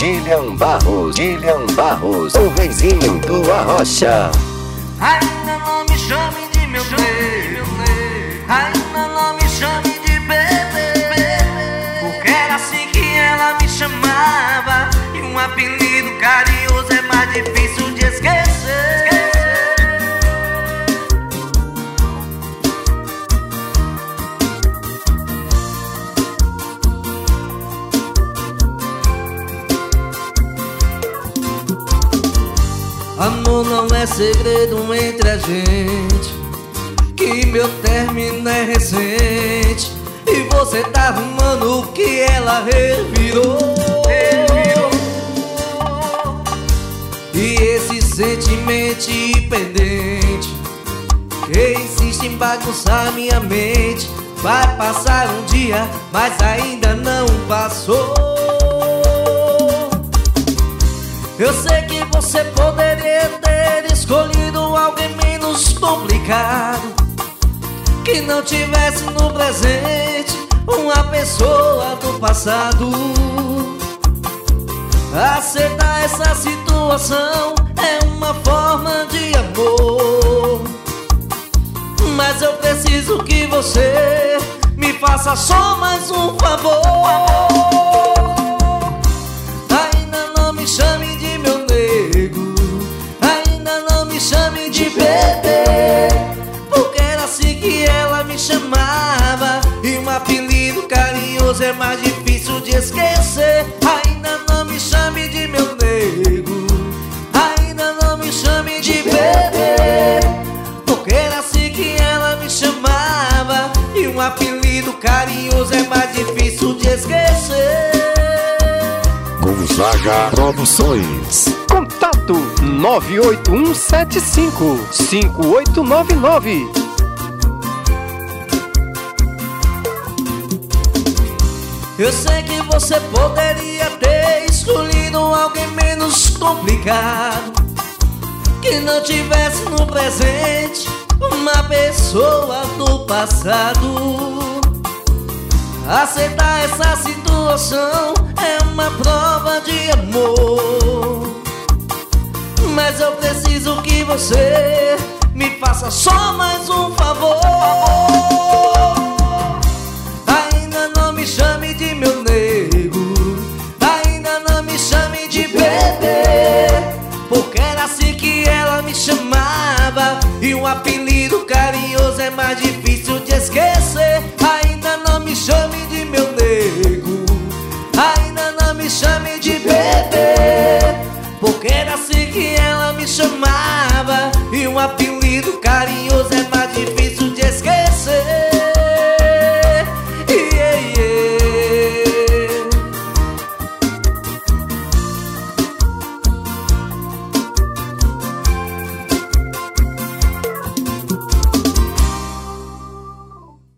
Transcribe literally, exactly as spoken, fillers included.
Dillian Barros, Dillian Barros, o reizinho do Arrocha. Ainda não me chame de meu nego, ainda não me chame de bebê, porque era assim que ela me chamava, e um apelido carinhoso é mais difícil de esquecer. Amor, não é segredo entre a gente que meu término é recente, e você tá arrumando o que ela revirou. E esse sentimento pendente que insiste em bagunçar minha mente, vai passar um dia, mas ainda não passou. Eu sei que você poderia ter escolhido alguém menos complicado, que não tivesse no presente uma pessoa do passado. Aceitar essa situação é uma forma de amor, mas eu preciso que você me faça só mais um favor. Ainda não me chame de meu nego, ainda não me chame de bebê, porque era assim que ela me chamava, e um apelido carinhoso é mais difícil de esquecer. Ainda não me chame de meu nego, ainda não me chame de bebê, porque era assim que ela me chamava, e um apelido carinhoso é mais difícil de esquecer. Gonzaga Produções. Contato nove oito um sete cinco cinco oito nove nove. Eu sei que você poderia ter escolhido alguém menos complicado, que não tivesse no presente uma pessoa do passado. Aceitar essa situação é uma prova de amor, mas eu preciso que você me faça só mais um favor. Ainda não me chame de meu nego, ainda não me chame de bebê, porque era assim que ela me chamava, e um apelido carinhoso é mais difícil de esquecer. Ainda não me chame de meu nego, ainda não me chame de bebê, porque era assim que ela me chamava, e um apelido carinhoso é